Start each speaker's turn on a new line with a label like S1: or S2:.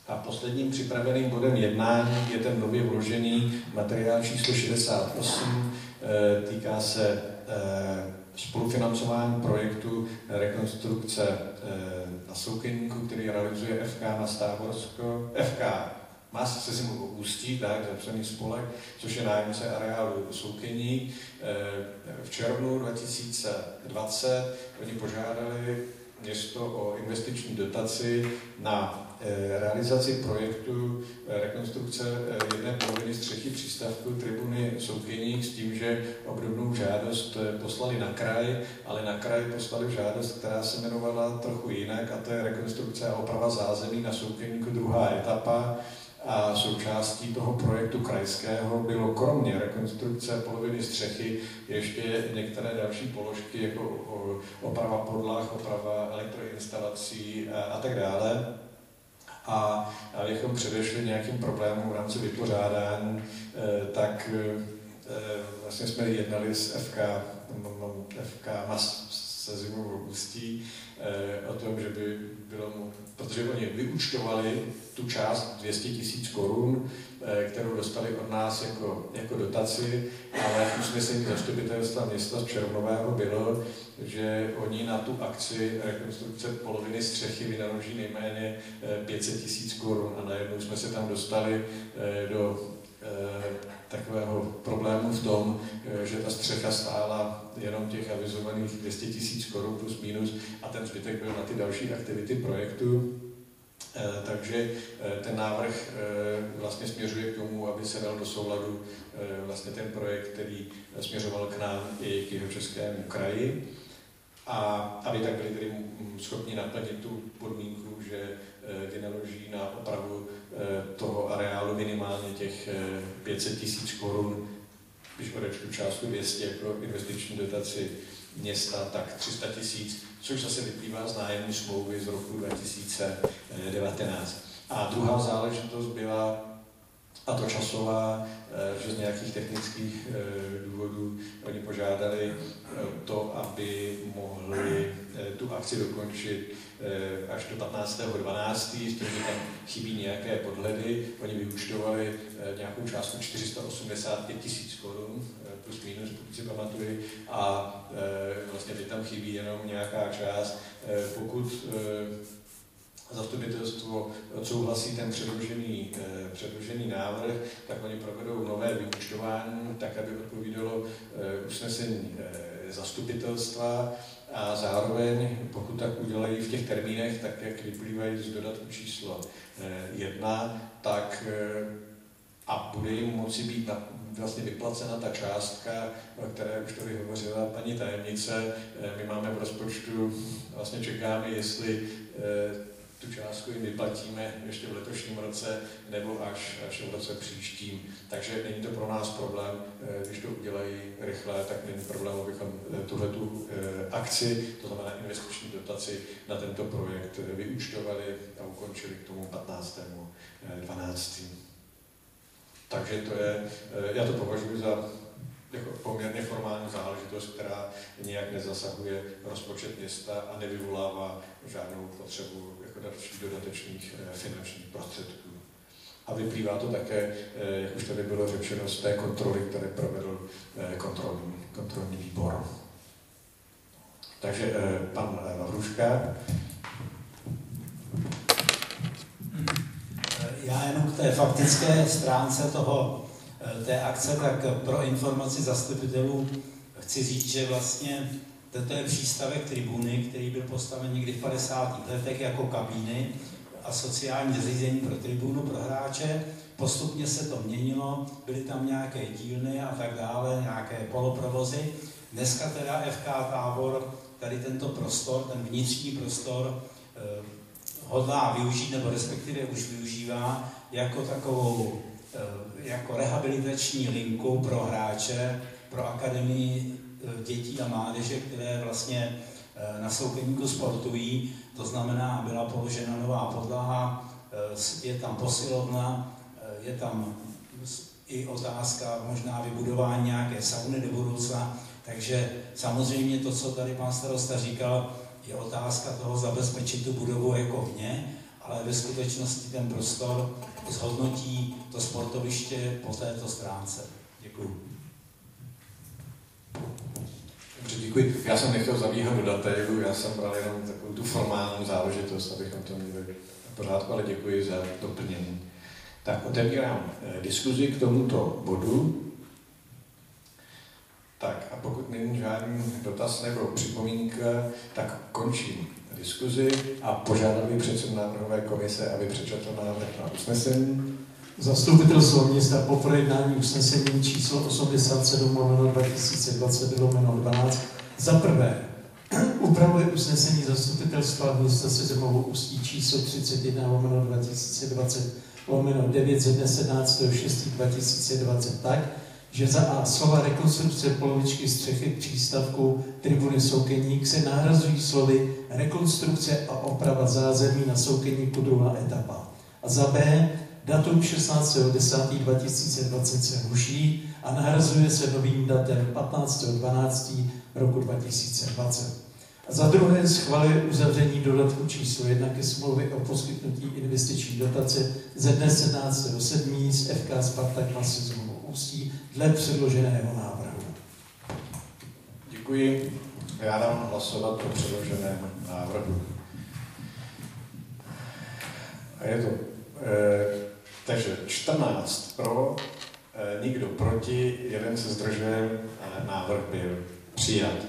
S1: A posledním připraveným bodem jednání je ten nově vložený materiál číslo 68, týká se spolufinancování projektu rekonstrukce na Soukenníku, který realizuje FK Mas Táborsko, FK Mas se Zimou Ústí, tak, zapsaný spolek, což je nájemce areálu Soukenník. V červnu 2020 oni požádali město o investiční dotaci na realizaci projektu rekonstrukce jedné poloviny střechy přístavku Tribuny Soukenník s tím, že obdobnou žádost poslali na kraj, ale na kraj poslali žádost, která se jmenovala trochu jinak, a to je rekonstrukce a oprava zázemí na Soukenníku druhá etapa. A součástí toho projektu krajského bylo kromě rekonstrukce poloviny střechy ještě některé další položky, jako oprava podlah, oprava elektroinstalací a tak dále. A abychom předešli nějakým problémům v rámci vypořádání, tak vlastně jsme jednali s FK Mas se Zimou Ústí o tom, že by bylo, protože oni vyúčtovali tu část 200 000 korun, kterou dostali od nás jako dotaci, ale usnesení zastupitelstva města z červnového bylo, že oni na tu akci rekonstrukce poloviny střechy vynaloží nejméně 500 000 korun a najednou jsme se tam dostali do takového problému v tom, že ta střecha stála jenom těch avizovaných 200 000 korun plus minus a ten zbytek byl na ty další aktivity projektu. Takže ten návrh vlastně směřuje k tomu, aby se dal do souladu vlastně ten projekt, který směřoval k nám i k Jihočeskému kraji. A aby tak byli tedy schopni naplnit tu podmínku, že vynaloží na opravu toho areálu minimálně těch 500 000 korun, když odečtu částku 200 jako investiční dotaci města, tak 300 000, což zase vyplývá z nájemní smlouvy z roku 2019. A druhá záležitost byla, a to časová, že z nějakých technických důvodů oni požádali to, aby mohli tu akci dokončit až do 15.12. s tím, že tam chybí nějaké podhledy. Oni vyúčtovali nějakou částku 485 000 korun, plus minus, pokud si pamatuju, a vlastně teď tam chybí jenom nějaká část. Pokud zastupitelstvo odsouhlasí ten předložený návrh, tak oni provedou nové vyúčtování, tak aby odpovídalo usnesení zastupitelstva a zároveň, pokud tak udělají v těch termínech, tak jak vyplývají z dodatku číslo 1, tak a bude jim moci být vlastně vyplacena ta částka, o které už tady hovořila paní tajemnice. My máme v rozpočtu, vlastně čekáme, jestli tu částku jim vyplatíme ještě v letošním roce nebo až v roce příštím. Takže není to pro nás problém, když to udělají rychle, tak není problém, abychom tuhletu akci, to znamená investiční dotaci na tento projekt vyúčtovali a ukončili k tomu 15.12. Takže to je, já to považuji za jako poměrně formální záležitost, která nijak nezasahuje rozpočet města a nevyvolává žádnou potřebu jako dalších dodatečných finančních prostředků. A vyplývá to také, jak už tady bylo řečeno, z té kontroly, které provedl kontrolní výbor. Takže pan Vavruška.
S2: Já jenom k té faktické stránce té akce, tak pro informaci zastupitelů chci říct, že vlastně toto je přístavek Tribuny, který byl postaven někdy v 50. letech jako kabíny a sociální zařízení pro tribunu, pro hráče. Postupně se to měnilo, byly tam nějaké dílny a tak dále, nějaké poloprovozy. Dneska teda FK Tábor tady tento prostor, ten vnitřní prostor, hodlá využít, nebo respektive už využívá jako takovou jako rehabilitační linku pro hráče, pro akademii dětí a mládeže, které vlastně na Soukenníku sportují. To znamená, byla položena nová podlaha, je tam posilovna, je tam i otázka možná vybudování nějaké sauny do budoucna. Takže samozřejmě to, co tady pan starosta říkal, je otázka toho zabezpečit tu budovu jako vně, ale ve skutečnosti ten prostor zhodnotí to sportoviště po této stránce. Děkuji.
S1: Dobře, děkuji. Já jsem nechtěl zabíhat do detailu, já jsem bral jenom takovou tu formální záležitost, abychom to měli v pořádku, ale děkuji za doplnění. Tak otevírám diskuzi k tomuto bodu. Tak a pokud není žádný dotaz nebo připomínka, tak končím diskuzi a požádal bych předsedu návrhové komise, aby přečetl návrh na usnesení.
S3: Zastupitelstvo města po projednání usnesení číslo 87/2020/12 za prvé upravuje usnesení zastupitelstva města Sezemovo Ústí číslo 31/2020/9 ze dne 17.6.2020 tak, že za A slova rekonstrukce polovičky střechy přístavku tribuny Soukeník se nahrazují slovy rekonstrukce a oprava zázemí na Soukeníku druhá etapa. A za B datum 16.10.2020 se ruší a nahrazuje se novým datem 15.12.2020. A za druhé schvaluje uzavření dodatku číslo 1 ke smlouvě o poskytnutí investiční dotace ze dne 17.7. z FK Spartak na Sezemovo Ústí dle předloženého návrhu.
S1: Děkuji. Já dám hlasovat o předloženém návrhu. A je to takže 14 pro, nikdo proti, jeden se zdržel, návrh byl přijat.